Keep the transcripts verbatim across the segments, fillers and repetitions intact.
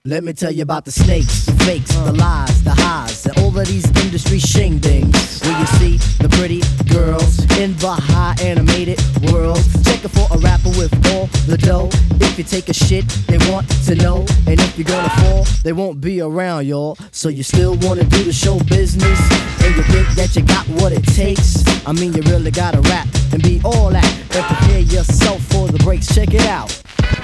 Let me tell you about the snakes, the fakes, the lies, the highs, and all of these industry shingdings. Where you see the pretty girls in the high animated world, checking for a rapper with all the dough. If you take a shit, they want to know. And if you're gonna fall, they won't be around, y'all. So you still wanna do the show business, and you think that you got what it takes. I mean, you really gotta rap and be all that, and prepare yourself for the breaks. Check it out.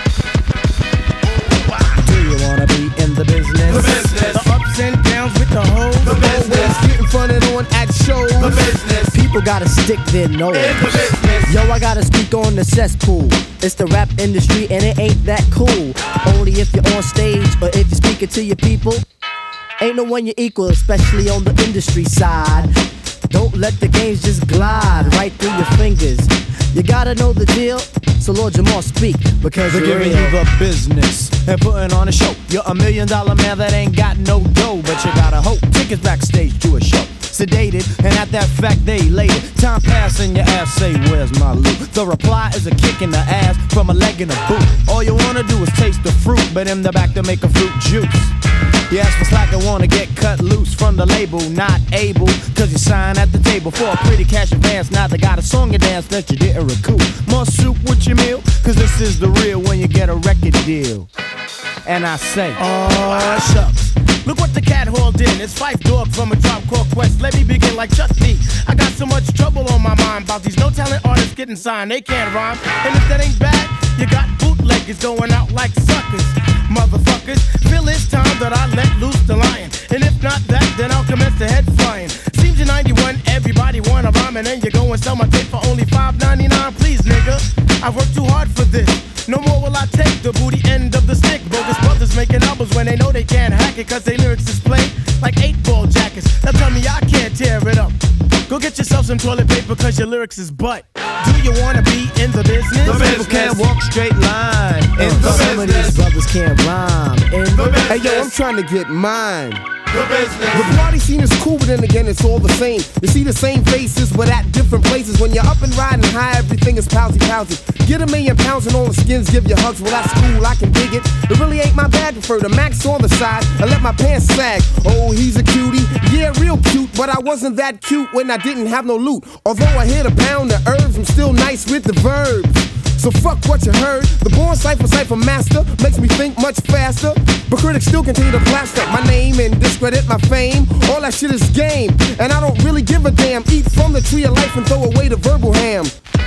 Do you wanna be in the business? The business. The ups and downs with the hoes. The business. Getting fronted on at shows. The business. People gotta stick their nose. In the business. Yo, I gotta speak on the cesspool. It's the rap industry and it ain't that cool. Only if you're on stage or if you're speaking to your people. Ain't no one you equal, especially on the industry side. Don't let the games just glide right through your fingers. You gotta know the deal, so Lord Jamar speak, because they're giving real. you the business and putting on a show. You're a million dollar man that ain't got no dough, but you gotta hope tickets backstage to a show. Sedated, and at that fact they elated. Time passing, your ass say, where's my loot? The reply is a kick in the ass from a leg in a boot. All you wanna do is taste the fruit, but in the back to make a fruit juice. You ask for slack and wanna get cut loose from the label, not able, cause you sign at the table for a pretty cash advance. Now they got a song and dance that you didn't recoup. More soup with your meal, cause this is the real when you get a record deal. And I say, oh shucks. Look what the cat hauled in. It's Phife Dawg from a Tribe Called Quest. Let me begin like Chuck D. I got so much trouble on my mind about these no talent artists getting signed. They can't rhyme. And if that ain't bad, you got bootleggers going out like suckers. Motherfuckers, feel it's time that I let loose the lion. And if not that, then I'll commence the head flying. Seems you're ninety-one, everybody wanna rhyme, and then you go and sell my tape for only five ninety-nine. Please, nigga, I worked too hard for this. No more will I take the booty end of the stick. Bogus brothers making albums when they know they can't hack it, cause they lyrics display like eight ball jackets. Now tell me I can't tear it up. Go get yourself some toilet paper cause your lyrics is butt. Do you wanna be in the business? The people can't walk straight line. In the some of business. these brothers can't rhyme. In The the business. Hey yo, I'm trying to get mine. The business. The party scene is cool, but then again, it's all the same. You see the same faces, but at different places. When you're up and riding high, everything is palsy palsy. Get a million pounds and all the skins give you hugs. Well, that's cool, I can dig it. It really ain't my bag. Prefer the max on the side and let my pants sag. Oh, he's a cutie. Yeah, real cute, but I wasn't that cute when I didn't have no loot. Although I hit a pound of herbs, I'm still nice with the verbs. So fuck what you heard. The born cipher cipher master makes me think much faster. But critics still continue to plaster my name and discredit my fame. All that shit is game, and I don't really give a damn. Eat from the tree of life and throw away the verbal ham.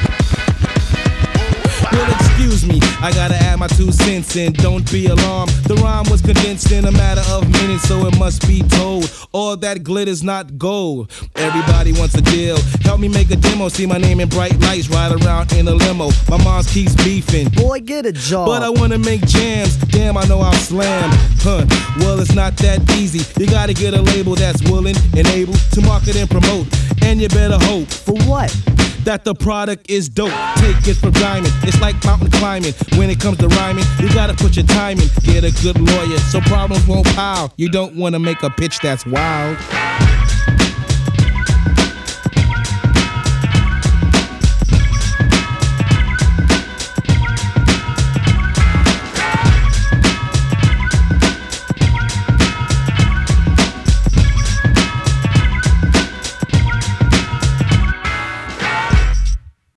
Well, excuse me, I gotta add my two cents in. Don't be alarmed. The rhyme was condensed in a matter of minutes, so it must be told. All that glitter's not gold. Everybody wants a deal. Help me make a demo. See my name in bright lights. Ride around in a limo. My mom keeps beefing. boy, get a job. But I wanna make jams. Damn, I know I'll slam. Huh, well, it's not that easy. You gotta get a label that's willing and able to market and promote. And you better hope For what? that the product is dope. Take it for diamond. It's like mountain climbing. When it comes to rhyming, you gotta put your time in. Get a good lawyer so problems won't pile. You don't wanna make a pitch that's wild.